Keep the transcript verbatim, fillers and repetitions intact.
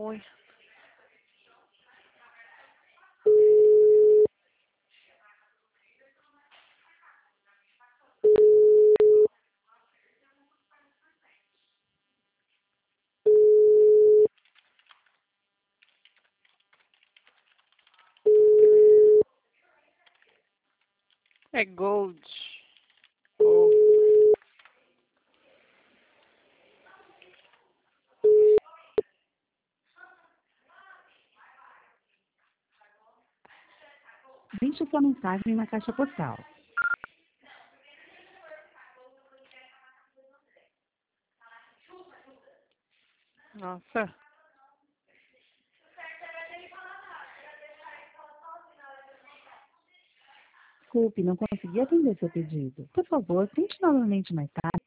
Oi. É Gold. Oh. Deixe sua mensagem na caixa postal. Nossa. Desculpe, não consegui atender seu pedido. Por favor, tente novamente mais tarde.